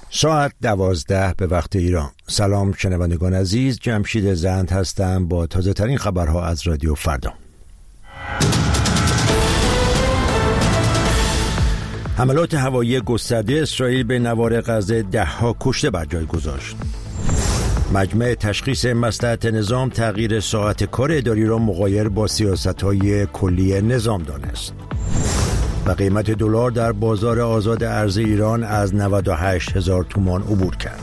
ساعت 12 به وقت ایران. سلام شنوندگان عزیز، جمشید زند هستم با تازه ترین خبرها از رادیو فردا. حملات هوایی گسترده اسرائیل به نوار غزه 10 کشته بر جای گذاشت. مجمع تشخیص مصلحت نظام تغییر ساعت کار اداری را مغایر با سیاست‌های کلی نظام دانست. و قیمت دلار در بازار آزاد ارز ایران از 98,000 تومان عبور کرد.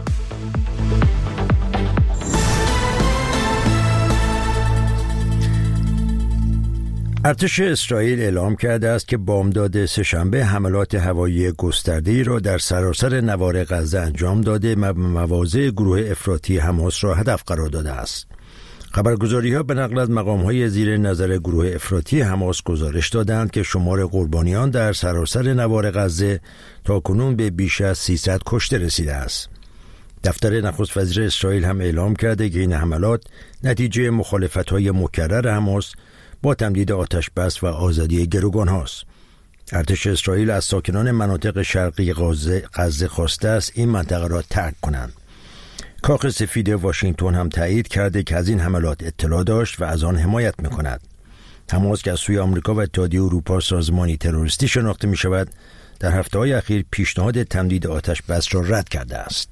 ارتش اسرائیل اعلام کرده است که بامداد سه‌شنبه حملات هوایی گسترده‌ای را در سراسر نوار غزه انجام داده و مواضع گروه افراطی حماس را هدف قرار داده است. خبرگزاری‌ها به نقل از مقام‌های زیر نظر گروه افراطی حماس گزارش دادند که شمار قربانیان در سراسر نوار غزه تاکنون به بیش از 300 کشته رسیده است. دفتر نخست وزیر اسرائیل هم اعلام کرده که این حملات نتیجه مخالفت‌های مکرر حماس با تمدید آتش بس و آزادی گروگان‌هاست. ارتش اسرائیل از ساکنان مناطق شرقی غزه خواسته است این منطقه را ترک کنند. کاخ سفید واشنگتن هم تایید کرده که از این حملات اطلاع داشت و از آن حمایت می‌کند. حماس که از سوی آمریکا و اتحادیه اروپا سازمانی تروریستی شناخته می‌شود، در هفته‌های اخیر پیشنهاد تمدید آتش بس را رد کرده است.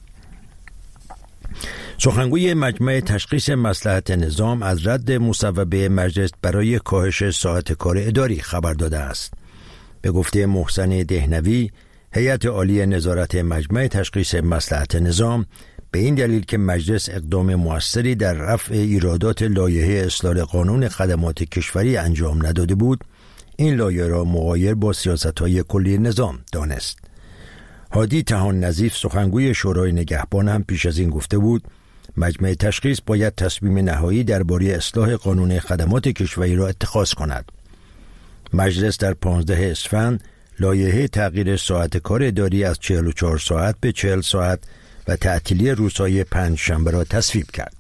سخنگوی مجمع تشخیص مصلحت نظام از رد مصوبه مجلس برای کاهش ساعت کار اداری خبر داده است. به گفته محسن دهنوی، هیئت عالی نظارت مجمع تشخیص مصلحت نظام به این دلیل که مجلس اقدام مؤثری در رفع ایرادات لایحه اصلاح قانون خدمات کشوری انجام نداده بود، این لایحه را مغایر با سیاست‌های کلی نظام دانست. هادی طحان نظیف سخنگوی شورای نگهبان هم پیش از این گفته بود مجمع تشخیص باید تصمیم نهایی درباره اصلاح قانون خدمات کشوری را اتخاذ کند. مجلس در 15 اسفند لایحه تغییر ساعت کار اداری از 44 ساعت به 40 ساعت و تعطیلی روزهای پنجشنبه را تصویب کرد.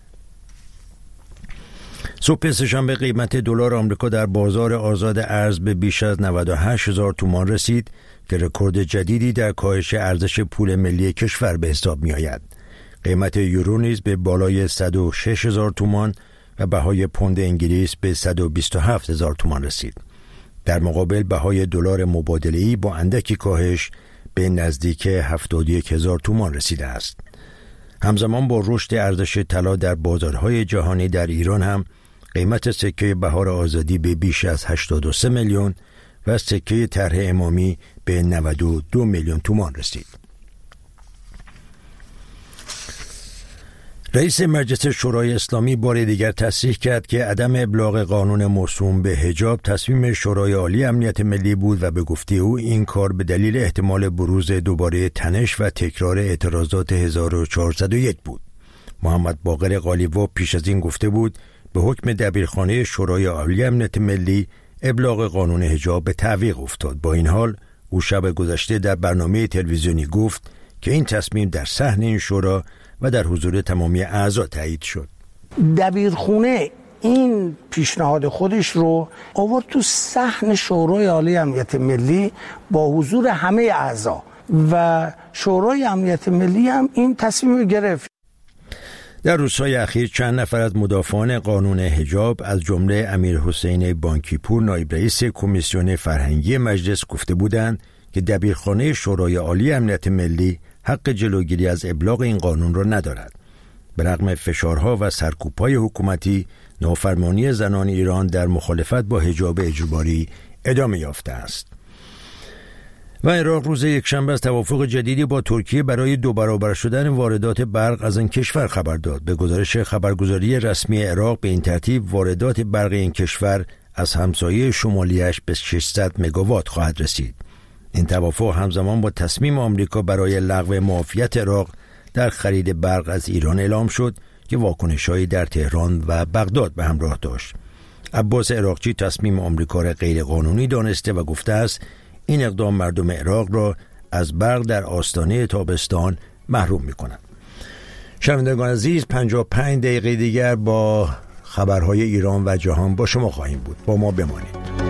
صبح سه‌شنبه قیمت دلار آمریکا در بازار آزاد ارز به بیش از 98,000 تومان رسید که رکورد جدیدی در کاهش ارزش پول ملی کشور به حساب می آید. قیمت یورو نیز به بالای 106,000 تومان و بهای پوند انگلیس به 127,000 تومان رسید. در مقابل بهای دلار مبادله‌ای با اندکی کاهش به نزدیک 71,000 تومان رسیده است. همزمان با رشد ارزش طلا در بازارهای جهانی، در ایران هم قیمت سکه بهار آزادی به بیش از 83 میلیون و سکه طرح امامی به 92 میلیون تومان رسید. رئیس مجلس شورای اسلامی بار دیگر تصریح کرد که عدم ابلاغ قانون موسوم به حجاب تصمیم شورای عالی امنیت ملی بود و به گفته او این کار به دلیل احتمال بروز دوباره تنش و تکرار اعتراضات 1401 بود. محمد باقر قالیباف پیش از این گفته بود به حکم دبیرخانه شورای عالی امنیت ملی ابلاغ قانون حجاب به تعویق افتاد. با این حال او شب گذشته در برنامه تلویزیونی گفت که این تصمیم در صحن این شورا و در حضور تمامی اعضا تایید شد. دبیرخونه این پیشنهاد خودش رو آورد تو صحن شورای عالی امنیت ملی با حضور همه اعضا و شورای امنیت ملی هم این تصمیم رو گرفت. در روزهای اخیر چند نفر از مدافعان قانون حجاب از جمله امیر حسین بانکیپور نایب رئیس کمیسیون فرهنگی مجلس گفته بودند که دبیرخانه شورای عالی امنیت ملی حق جلوگیری از ابلاغ این قانون را ندارد. به رغم فشارها و سرکوب‌های حکومتی، نافرمانی زنان ایران در مخالفت با حجاب اجباری ادامه یافته است. و عراق روز یکشنبه از توافق جدیدی با ترکیه برای 2 برابر شدن واردات برق از این کشور خبر داد. به گزارش خبرگزاری رسمی عراق به این ترتیب واردات برق این کشور از همسایه شمالیش به 600 مگاوات خواهد رسید. این توافق همزمان با تصمیم آمریکا برای لغو معافیت عراق در خرید برق از ایران اعلام شد که واکنش‌هایی در تهران و بغداد به همراه داشت. عباس عراقچی تصمیم آمریکا را غیرقانونی دانسته و گفته است این اقدام مردم عراق را از برق در آستانه تابستان محروم می‌کند. شنوندگان عزیز، 55 دقیقه دیگر با خبرهای ایران و جهان با شما خواهیم بود. با ما بمانید.